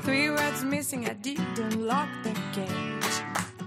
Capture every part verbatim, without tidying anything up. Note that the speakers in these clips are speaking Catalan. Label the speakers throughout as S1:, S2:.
S1: Three words missing, I didn't lock the cage.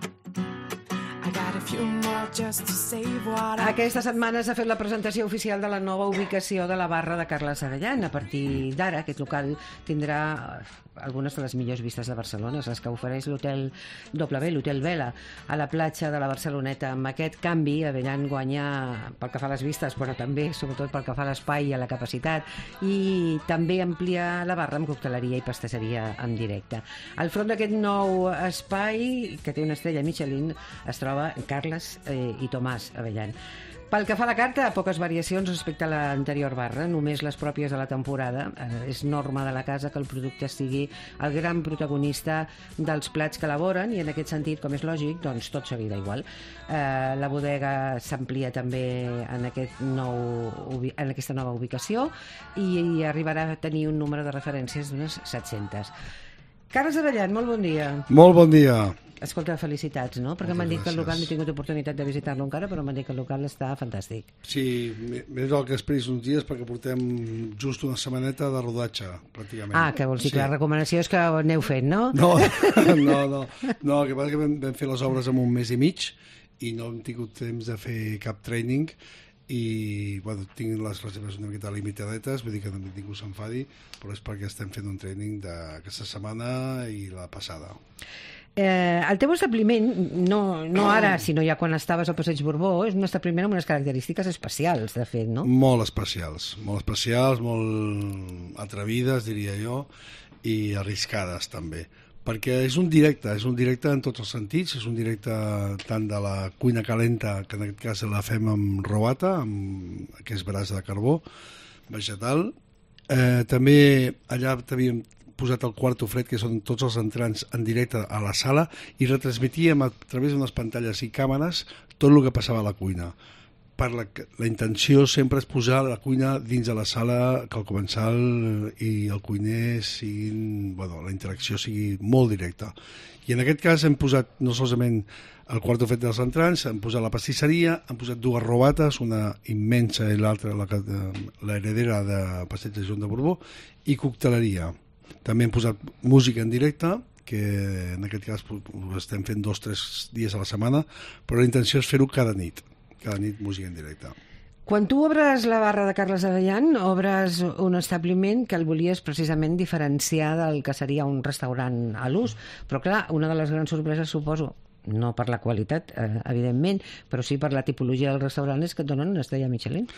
S1: I got a few more just to save what I...
S2: Aquesta setmana s'ha fet la presentació oficial de la nova ubicació de la barra de Carles Avellan. A partir d'ara, aquest local tindrà algunes de les millors vistes de Barcelona, les que ofereix l'hotel W, l'hotel Vela, a la platja de la Barceloneta. Amb aquest canvi, Avellan guanya pel que fa a les vistes, però també, sobretot, pel que fa a l'espai i a la capacitat, i també amplia la barra amb cocteleria i pastisseria en directe. Al front d'aquest nou espai, que té una estrella Michelin, es troba Carles eh, i Tomàs Avellan. Pel que fa a la carta, poques variacions respecte a l'anterior barra, només les pròpies de la temporada. Eh, és norma de la casa que el producte sigui el gran protagonista dels plats que elaboren i en aquest sentit, com és lògic, doncs tot seguirà igual. Eh, la bodega s'amplia també en, aquest nou, en aquesta nova ubicació i, i arribarà a tenir un número de referències d'unes set-centes. Carles Avellan, molt bon dia.
S3: Molt bon dia.
S2: Escolta, felicitats, no? Perquè m'han dit que el local no he tingut oportunitat de visitar-lo encara, però m'han dit que el local està fantàstic.
S3: Sí, més val que esperis uns dies perquè portem just una setmaneta de rodatge, pràcticament.
S2: Ah, que vols dir que la recomanació és que ho aneu fent, no?
S3: No, no, no. No, el que passa que vam, vam fer les obres en un mes i mig i no hem tingut temps de fer cap training i, bueno, tinc les reserves una miqueta limitadetes, vull dir que ningú s'enfadi, però és perquè estem fent un training d'aquesta setmana i la passada.
S2: Eh, el teu establiment, no, no ara, sinó ja quan estaves al Passeig Borbó, és un establiment amb unes característiques especials, de fet, no?
S3: Molt especials, molt especials, molt atrevides, diria jo, i arriscades, també. Perquè és un directe, és un directe en tots els sentits, és un directe tant de la cuina calenta, que en aquest cas la fem amb robata, amb aquest braç de carbó vegetal. Eh, també allà t'havíem posat el quarto fred, que són tots els entrants en directe a la sala, i retransmitíem a través d'unes pantalles i càmeres tot el que passava a la cuina. Per la, la intenció sempre és posar la cuina dins de la sala, que el comensal i el cuiner siguin, bueno, la interacció sigui molt directa. I en aquest cas hem posat no solament el quarto fred dels entrants, hem posat la pastisseria, hem posat dues robates, una immensa i l'altra la, la heredera de Passeig de Joan de Borbó, i cocteleria. També hem posat música en directe, que en aquest cas ho estem fent dos o tres dies a la setmana, però la intenció és fer-ho cada nit, cada nit música en directe.
S2: Quan tu obres la barra de Carles Avellan, obres un establiment que el volies precisament diferenciar del que seria un restaurant a l'ús, però clar, una de les grans sorpreses, suposo, no per la qualitat, eh, evidentment, però sí per la tipologia del restaurant, és que et donen una estrella Michelin.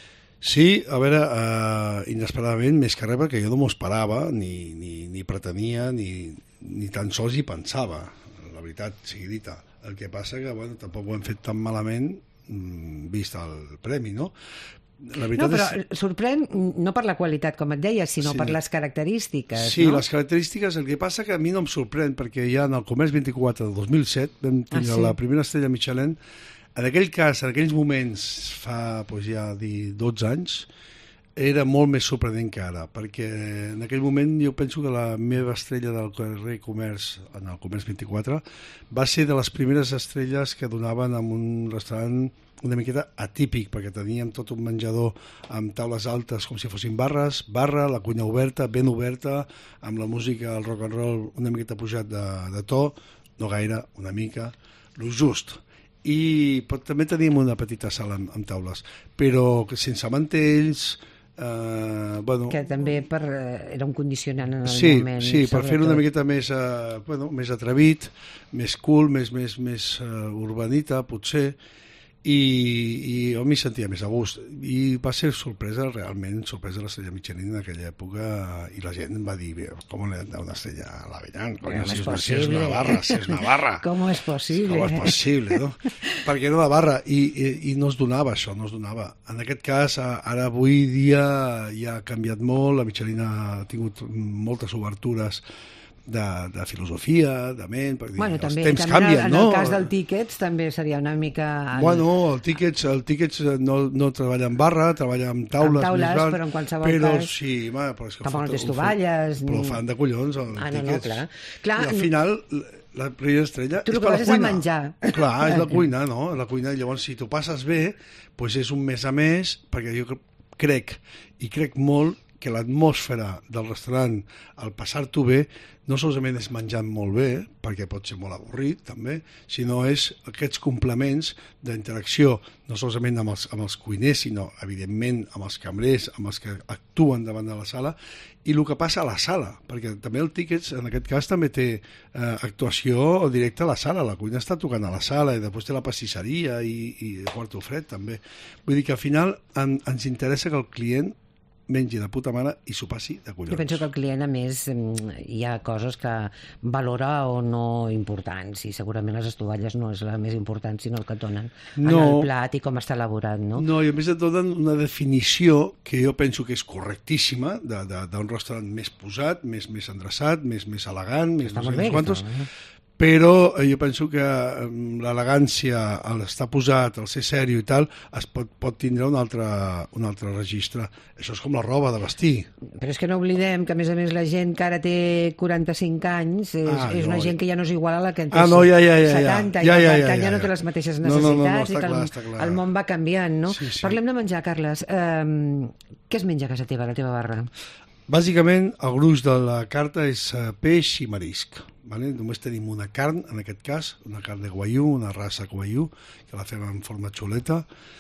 S3: Sí, a veure, uh, inesperadament, més que res, perquè jo no m'ho esperava, ni, ni, ni pretenia, ni, ni tan sols hi pensava, la veritat sigui dita. El que passa que, bueno, tampoc ho hem fet tan malament, mm, vist el premi, no? La
S2: no, però
S3: és...
S2: sorprèn no per la qualitat, com et deia, sinó
S3: sí.
S2: per les característiques,
S3: sí,
S2: no?
S3: les característiques, el que passa que a mi no em sorprèn, perquè ja en el Comerç vint-i-quatre del dos mil set vam tenir ah, sí? la primera estrella Michelin. En aquell cas, en aquells moments, fa doncs, ja dotze anys, era molt més sorprenent que ara, perquè en aquell moment jo penso que la meva estrella del carrer Comerç, en el Comerç vint-i-quatre, va ser de les primeres estrelles que donaven en un restaurant una miqueta atípic, perquè teníem tot un menjador amb taules altes com si fossin barres, barra, la cuina oberta, ben oberta, amb la música, el rock and roll una miqueta pujat de, de to, no gaire, una mica, lo just. I però també teníem una petita sala amb, amb taules, però sense mantells, eh, bueno,
S2: que també per, era un condicionant en el
S3: sí,
S2: moment.
S3: Sí, per fer-ho una
S2: tot.
S3: miqueta més, eh, bueno, més atrevit, més cool, més, més, més uh, urbanita, potser, i, i jo m'hi sentia més a gust. I va ser sorpresa, realment, sorpresa l'estrella Michelin en aquella època, i la gent va dir, com li han donat una estrella a l'Avellan? Si, és, si és una barra, si és una barra.
S2: Com és possible?
S3: Com és possible, no? Perquè era una barra, i, i, i no es donava això, no es donava. En aquest cas, ara avui dia ja ha canviat molt, la Michelin ha tingut moltes obertures de, de filosofia, de ment, perquè
S2: bueno,
S3: dir,
S2: també,
S3: els temps
S2: també
S3: canvien,
S2: en el,
S3: no?
S2: En el cas del Tickets també seria una mica... En...
S3: Bueno, el Tickets, el tickets no, no treballa en barra, treballa amb taules,
S2: amb taules
S3: més grans,
S2: però en qualsevol
S3: però,
S2: cas...
S3: Sí, ma, però és que
S2: tampoc no tens
S3: ho
S2: tovalles...
S3: Però ho fan de collons, el
S2: ah, no,
S3: Tickets.
S2: No, clar. clar.
S3: I al final, la primera estrella
S2: tu
S3: és per la cuina. Tu el que
S2: vas és a menjar.
S3: Clar, és la cuina, no? La cuina, llavors, si tu passes bé, doncs és un més a més, perquè jo crec, i crec molt, que l'atmosfera del restaurant, al passar-t'ho bé, no solament és menjant molt bé, perquè pot ser molt avorrit també, sinó és aquests complements d'interacció, no solament amb els, amb els cuiners, sinó evidentment amb els cambrers, amb els que actuen davant de la sala, i el que passa a la sala, perquè també el Tickets en aquest cas també té eh, actuació directa a la sala, la cuina està tocant a la sala i després té la pastisseria i, i quarto fred també. Vull dir que al final en, ens interessa que el client mengi de puta mare i s'ho passi de collons.
S2: Jo penso que el client, a més, hi ha coses que valora o no importants, i segurament les estovalles no és la més important, sinó el que et donen no, en el plat i com està elaborat, no?
S3: No, i a més et donen una definició que jo penso que és correctíssima d'un restaurant més posat, més, més endreçat, més, més elegant, més no sé bé, quantos... Està, eh? Però jo penso que l'elegància, l'estar posat, el ser sèrio i tal, es pot, pot tindre un altre, un altre registre. Això és com la roba de vestir.
S2: Però és que no oblidem que, a més a més, la gent que ara té quaranta-cinc anys és, ah, és una no, gent que ja no és igual a la que en té
S3: ah, no, ja, ja, ja,
S2: setanta,
S3: ja, ja, ja,
S2: i per tant
S3: ja, ja,
S2: ja no té les mateixes necessitats, no, no, no, no, i que clar, el, clar. el món va canviant, no? Sí, sí. Parlem de menjar, Carles. Um, què es menja a casa teva, a la teva barra?
S3: Bàsicament, el gruix de la carta és peix i marisc. Vale? Només tenim una carn, en aquest cas, una carn de guaiú, una raça guaiú, que la fem en forma xuleta,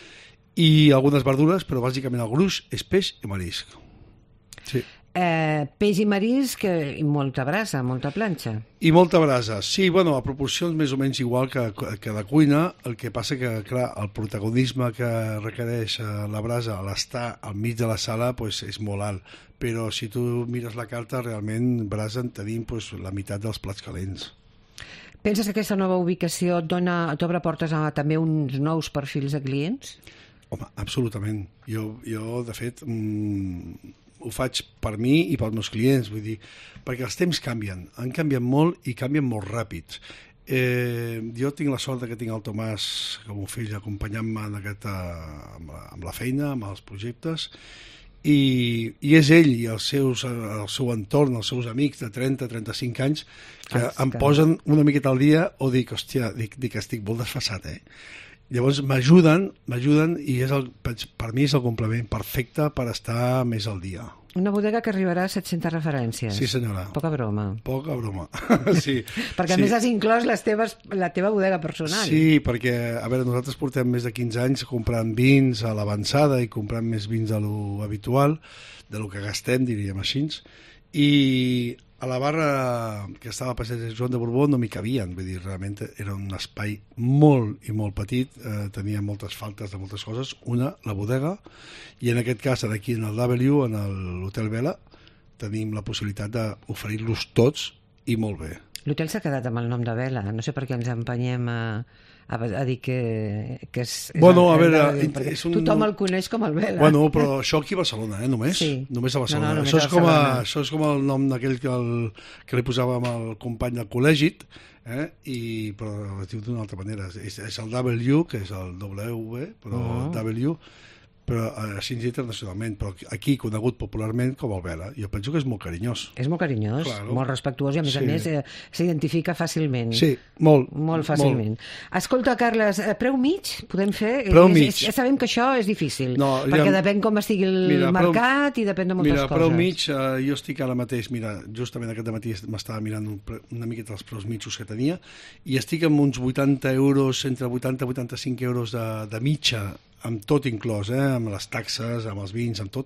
S3: i algunes verdures, però bàsicament el gruix és peix i marisc. Sí.
S2: Eh, peix i marisc i molta brasa, molta planxa.
S3: I molta brasa, sí, bueno, a proporcions més o menys igual que, que de cuina, el que passa que, clar, el protagonisme que requereix la brasa a l'estar al mig de la sala pues, és molt alt, però si tu mires la carta, realment brasa en tenim pues, la meitat dels plats calents.
S2: Penses que aquesta nova ubicació t'obre portes a també uns nous perfils de clients?
S3: Home, absolutament. Jo, jo de fet... Mmm, ho faig per mi i pels meus clients, vull dir, perquè els temps canvien, han canviat molt i canvien molt ràpid. Eh, jo tinc la sort que tinc el Tomàs com a fill acompanyant-me en aquesta, amb, la, amb la feina, amb els projectes, i, i és ell i els seus, el seu entorn, els seus amics de trenta a trenta-cinc anys que ah, em que... posen una miqueta al dia o dic, hòstia, dic, dic estic molt desfasat, eh? Llavors m'ajuden, m'ajuden i és el, per mi és el complement perfecte per estar més al dia.
S2: Una bodega que arribarà a set-centes referències.
S3: Sí, senyora.
S2: Poca broma.
S3: Poca broma, sí.
S2: Perquè a
S3: sí.
S2: més has inclòs les teves, la teva bodega personal.
S3: Sí, perquè, a veure, nosaltres portem més de quinze anys comprant vins a l'avançada i comprant més vins de lo habitual, de lo que gastem, diríem així, i a la barra que estava a passeig de Joan de Borbó no m'hi cabien, vull dir, realment era un espai molt i molt petit, eh, tenia moltes faltes de moltes coses, una, la bodega, i en aquest cas, aquí en el W, en l'Hotel Vela, tenim la possibilitat d'oferir-los tots i molt bé.
S2: L'hotel s'ha quedat amb el nom de Vela, no sé per què ens empenyem a, a, a dir que, que és...
S3: Bueno,
S2: és
S3: a veure...
S2: És un... Tothom el coneix com el Vela.
S3: Bueno, però això aquí a Barcelona, eh, només?
S2: Sí.
S3: Només a Barcelona.
S2: No, no,
S3: això,
S2: només
S3: és com a,
S2: Barcelona.
S3: això és com el nom d'aquell que, el, que li posàvem al company del col·legi, eh, i, però es diu d'una altra manera. És, és el W, que és el W, però uh -huh. W... però així internacionalment, però aquí conegut popularment com el Vela. Jo penso que és molt carinyós.
S2: És molt carinyós, claro. Molt respectuós i a més sí. a més eh, s'identifica fàcilment.
S3: Sí, molt.
S2: Molt fàcilment. Molt. Escolta, Carles, preu mig podem fer?
S3: Preu mig.
S2: Ja sabem que això és difícil,
S3: no,
S2: perquè
S3: ja...
S2: depèn com estigui el mira, mercat preu... i depèn de moltes
S3: mira,
S2: coses.
S3: Mira, preu mig, eh, jo estic ara mateix, mira, justament aquest matí m'estava mirant un, una miqueta els preus mitjos que tenia i estic amb uns vuitanta euros, entre vuitanta i vuitanta-cinc euros de, de mitja, amb tot inclòs, eh? Amb les taxes, amb els vins, amb tot.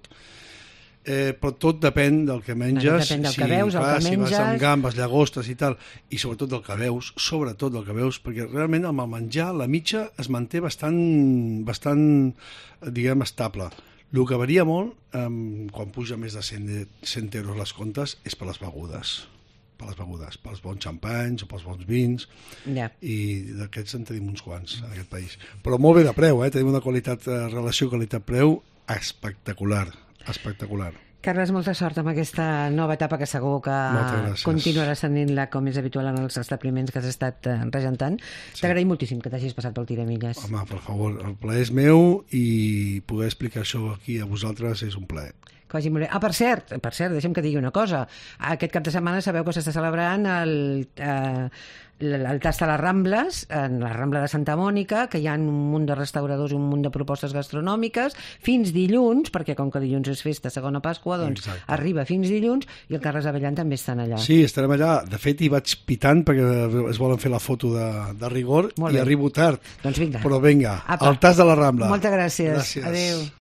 S3: Eh, però tot depèn del que menges,
S2: depèn del
S3: si,
S2: que veus, el
S3: clar,
S2: que
S3: si
S2: menges...
S3: vas amb gambes, llagostes i tal, i sobretot del que veus, sobretot del que veus, perquè realment amb el menjar la mitja es manté bastant, bastant diguem, estable. El que varia molt, eh, quan puja més de cent euros les comptes, és per les begudes. per les begudes, pels bons xampanys o pels bons vins,
S2: yeah.
S3: i d'aquests en tenim uns quants en aquest país. Però molt bé de preu, eh? Tenim una qualitat, relació qualitat-preu espectacular, espectacular.
S2: Carles, molta sort amb aquesta nova etapa que segur que continuaràs tenint-la com és habitual en els establiments que has estat regentant. Sí. T'agraïm moltíssim que t'hagis passat pel Tiramilles.
S3: Home, per favor, el plaer és meu i poder explicar això aquí a vosaltres és un plaer.
S2: Que vagi molt bé. Ah, per cert, per cert, deixa'm que digui una cosa. Aquest cap de setmana sabeu que s'està celebrant el, eh, el tas de les Rambles, en la Rambla de Santa Mònica, que hi ha un munt de restauradors i un munt de propostes gastronòmiques, fins dilluns, perquè com que dilluns és festa, segona Pasqua, doncs
S3: Exacte.
S2: arriba fins dilluns, i el Carles Avellan també estan allà.
S3: Sí, estarem allà. De fet, hi vaig pitant perquè es volen fer la foto de, de rigor i arribo tard.
S2: Doncs vinga.
S3: Però vinga,
S2: Apa.
S3: al tas de la Rambla.
S2: Moltes gràcies.
S3: Gràcies.
S2: Adéu.